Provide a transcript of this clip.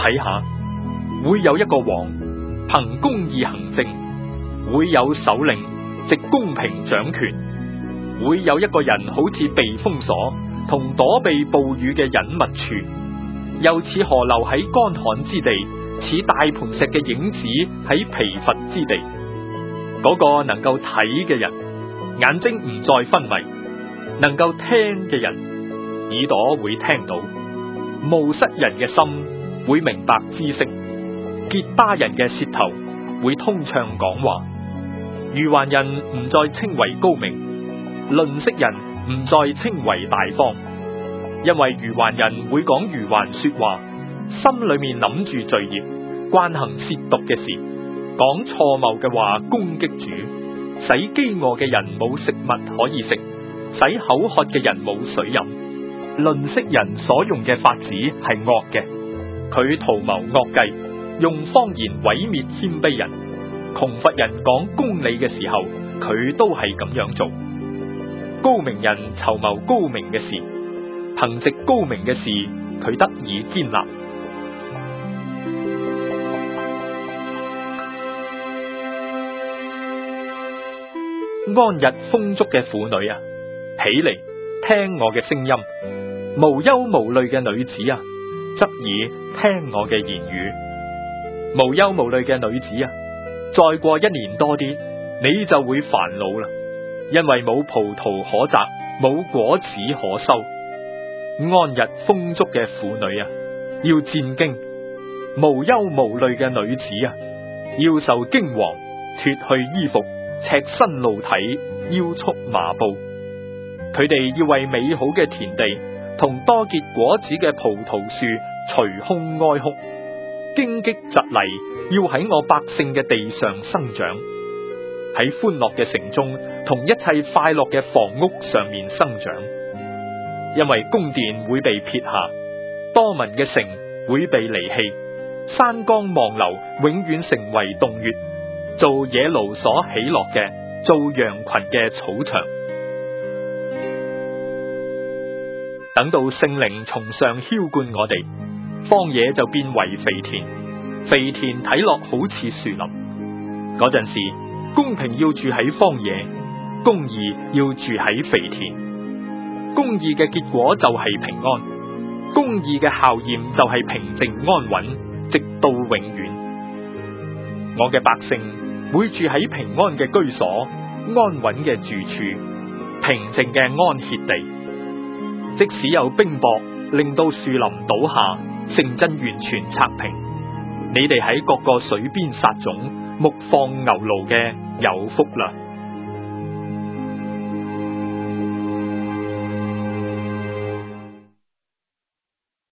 睇下，會有一個王憑公義行政，會有首領藉公平掌權，會有一個人好似避風所同躲避暴雨嘅隱密處，又似河流喺乾旱之地，似大磐石嘅影子喺疲乏之地。嗰個能夠睇嘅人，眼睛唔再昏迷；能夠聽嘅人，耳朵會聽到。冒失人嘅心會明白知識，結巴人嘅舌頭會通暢講話。愚頑人唔再稱為高明，吝嗇人唔再稱為大方，因為愚頑人會講愚頑說話，心裏面諗住罪孽，慣行褻瀆嘅事，講錯謬嘅話攻擊主，使飢餓嘅人冇食物可以食，使口渴嘅人冇水飲。吝嗇人所用嘅法子係惡嘅，佢圖謀惡計，用謊言毀滅謙卑人。窮乏人講公理嘅時候，佢都係咁樣做。高明人籌謀高明嘅事，憑藉高明嘅事，佢得以堅立。安逸豐足嘅婦女啊，起嚟聽我嘅聲音；無憂無慮嘅女子啊，側耳聽我嘅言語。無憂無慮嘅女子啊，再過1年多啲，你就會煩惱啦，因為冇葡萄可摘，冇果子可收。安逸豐足嘅婦女啊，要戰驚；無憂無慮嘅女子啊，要受驚惶，脫去衣服，赤身露體，腰束麻布。佢哋要為美好嘅田地同多結果子嘅葡萄樹捶胸哀哭，荊棘蒺藜要喺我百姓嘅地上生長，喺歡樂嘅城中同一切快樂嘅房屋上面生長。因為宮殿會被撇下，多民嘅城會被離棄，山岡望樓永遠成為洞穴，做野驢所喜樂嘅，做羊群嘅草場。等到聖靈從上澆灌我哋，荒野就變為肥田，肥田睇落好似樹林。嗰陣時，公平要住喺荒野，公義要住喺肥田。公義嘅結果就係平安，公義嘅效驗就係平靜安穩，直到永遠。我嘅百姓會住喺平安嘅居所，安穩嘅住處，平靜嘅安歇地。即使有冰雹令到樹林倒下，城鎮完全拆平，你哋喺各個水邊撒種，牧放牛驢嘅有福啦。